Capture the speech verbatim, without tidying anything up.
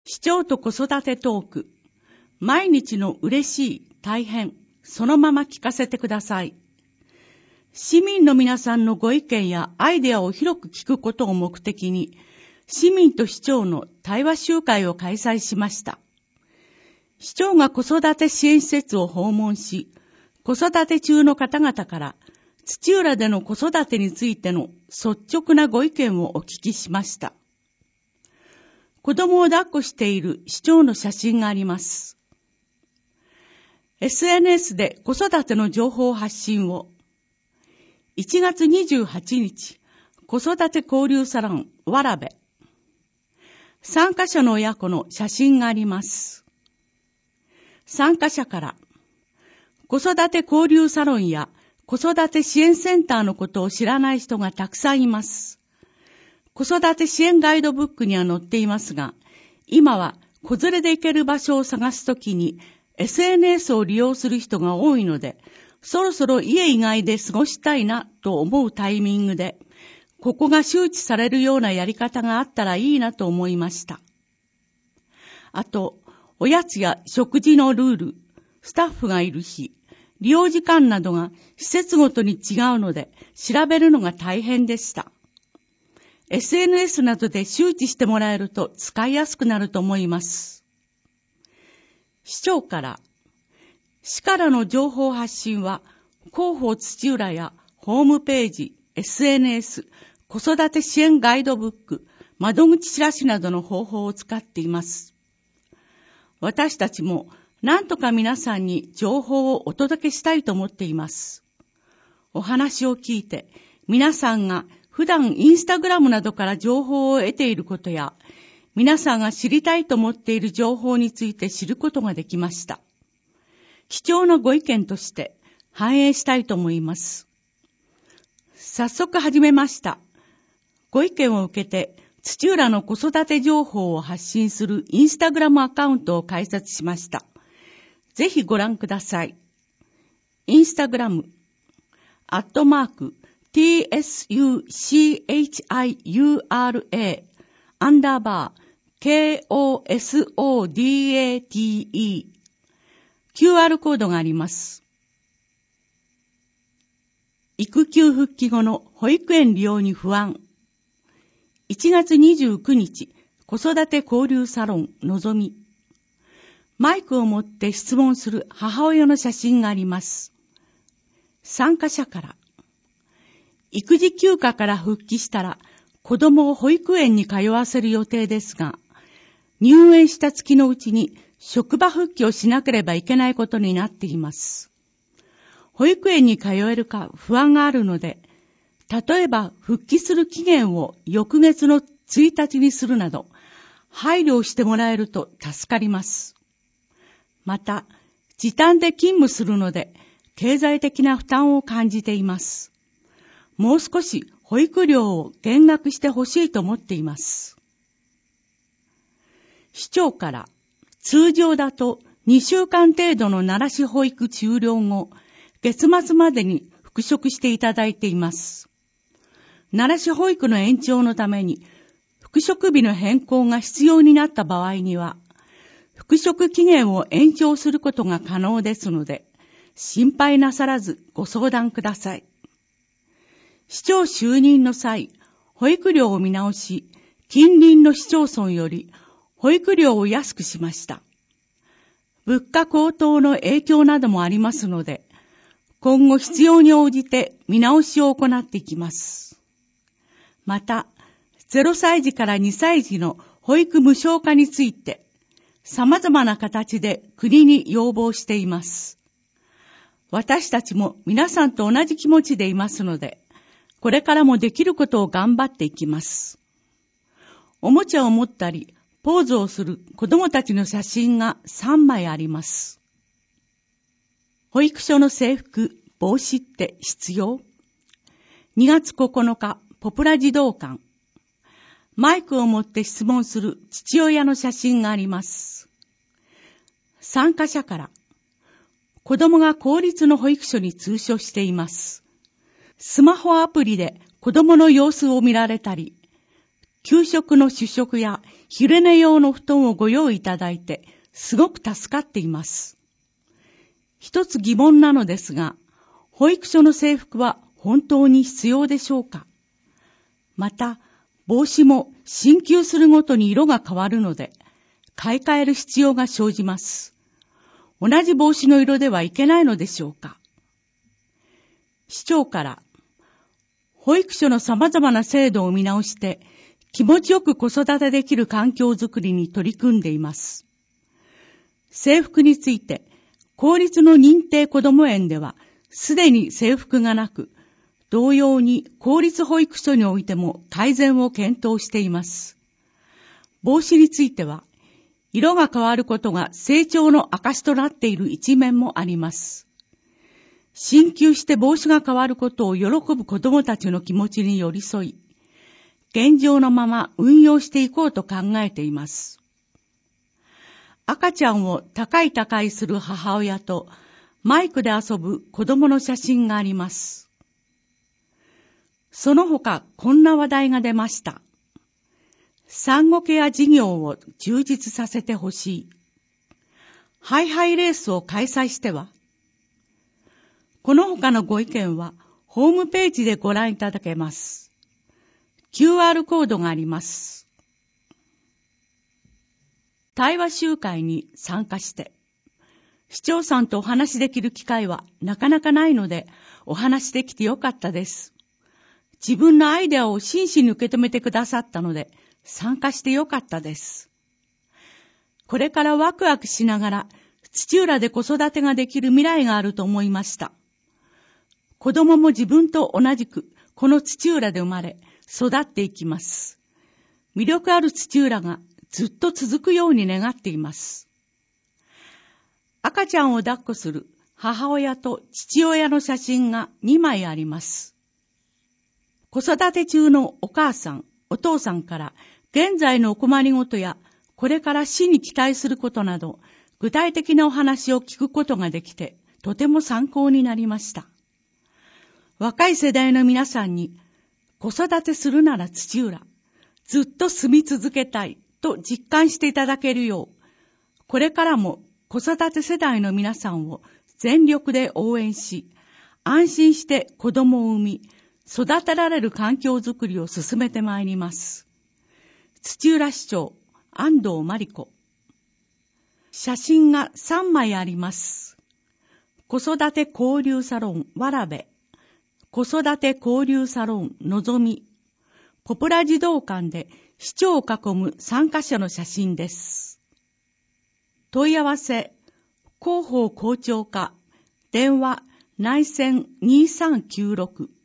市長と子育てトーク。毎日の嬉しい、大変、そのまま聞かせてください。市民の皆さんのご意見やアイデアを広く聞くことを目的に、市民と市長の対話集会を開催しました。市長が子育て支援施設を訪問し、子育て中の方々から土浦での子育てについての率直なご意見をお聞きしました。子供を抱っこしている市長の写真があります。エスエヌエス で子育ての情報発信を。いちがつにじゅうはちにち、子育て交流サロンわらべ。参加者の親子の写真があります。参加者から、子育て交流サロンや子育て支援センターのことを知らない人がたくさんいます。子育て支援ガイドブックには載っていますが、今は子連れで行ける場所を探すときに エスエヌエス を利用する人が多いので、そろそろ家以外で過ごしたいなと思うタイミングで、ここが周知されるようなやり方があったらいいなと思いました。あと、おやつや食事のルール、スタッフがいる日、利用時間などが施設ごとに違うので、調べるのが大変でした。エスエヌエス などで周知してもらえると使いやすくなると思います。市長から、市からの情報発信は広報土浦やホームページ、エスエヌエス、子育て支援ガイドブック、窓口チラシなどの方法を使っています。私たちも何とか皆さんに情報をお届けしたいと思っています。お話を聞いて皆さんが普段インスタグラムなどから情報を得ていることや、皆さんが知りたいと思っている情報について知ることができました。貴重なご意見として反映したいと思います。早速始めました。ご意見を受けて、土浦の子育て情報を発信するインスタグラムアカウントを開設しました。ぜひご覧ください。インスタグラム、アットマーク、ティーエスユーシーエイチアイユーアールエー アンダーバー ケーオーエスオーディーエーティーイー キューアール コードがあります。育休復帰後の保育園利用に不安。いちがつにじゅうくにち、子育て交流サロンのぞみ。マイクを持って質問する母親の写真があります。参加者から、育児休暇から復帰したら子供を保育園に通わせる予定ですが、入園した月のうちに職場復帰をしなければいけないことになっています。保育園に通えるか不安があるので、例えば復帰する期限を翌月のついたちにするなど、配慮をしてもらえると助かります。また、時短で勤務するので、経済的な負担を感じています。もう少し保育料を減額してほしいと思っています。市長から、通常だとにしゅうかん程度の慣らし保育終了後、月末までに復職していただいています。慣らし保育の延長のために、復職日の変更が必要になった場合には、復職期限を延長することが可能ですので、心配なさらずご相談ください。市長就任の際、保育料を見直し、近隣の市町村より保育料を安くしました。物価高騰の影響などもありますので、今後必要に応じて見直しを行っていきます。また、ゼロさいじからにさいじの保育無償化について、様々な形で国に要望しています。私たちも皆さんと同じ気持ちでいますので、これからもできることを頑張っていきます。おもちゃを持ったり、ポーズをする子供たちの写真がさんまいあります。保育所の制服、帽子って必要？ に 月ここのか、ポプラ児童館。マイクを持って質問する父親の写真があります。参加者から、子供が公立の保育所に通所しています。スマホアプリで子供の様子を見られたり、 給食の主食や昼寝用の布団をご用意いただいて、すごく助かっています。一つ疑問なのですが、保育所の制服は本当に必要でしょうか？また、帽子も進級するごとに色が変わるので、買い替える必要が生じます。同じ帽子の色ではいけないのでしょうか？市長から、保育所の様々な制度を見直して、気持ちよく子育てできる環境づくりに取り組んでいます。制服について、公立の認定こども園では、すでに制服がなく、同様に公立保育所においても改善を検討しています。帽子については、色が変わることが成長の証となっている一面もあります。進級して帽子が変わることを喜ぶ子どもたちの気持ちに寄り添い、現状のまま運用していこうと考えています。赤ちゃんを高い高いする母親とマイクで遊ぶ子供の写真があります。その他こんな話題が出ました。産後ケア事業を充実させてほしい。ハイハイレースを開催しては。この他のご意見はホームページでご覧いただけます。キューアール コードがあります。対話集会に参加して、市長さんとお話しできる機会はなかなかないので、お話できてよかったです。自分のアイデアを真摯に受け止めてくださったので、参加してよかったです。これからワクワクしながら、土浦で子育てができる未来があると思いました。子供も自分と同じく、この土浦で生まれ、育っていきます。魅力ある土浦がずっと続くように願っています。赤ちゃんを抱っこする母親と父親の写真がにまいあります。子育て中のお母さん、お父さんから現在のお困りごとやこれから死に期待することなど具体的なお話を聞くことができてとても参考になりました。若い世代の皆さんに子育てするなら土浦、ずっと住み続けたいと実感していただけるよう、これからも子育て世代の皆さんを全力で応援し、安心して子供を産み、育てられる環境づくりを進めてまいります。土浦市長、安藤真理子。写真がさんまいあります。子育て交流サロン、わらべ。子育て交流サロン、のぞみ。ポプラ児童館で市長を囲む参加者の写真です。問い合わせ、広報校長課、電話、内線にさんきゅうろく。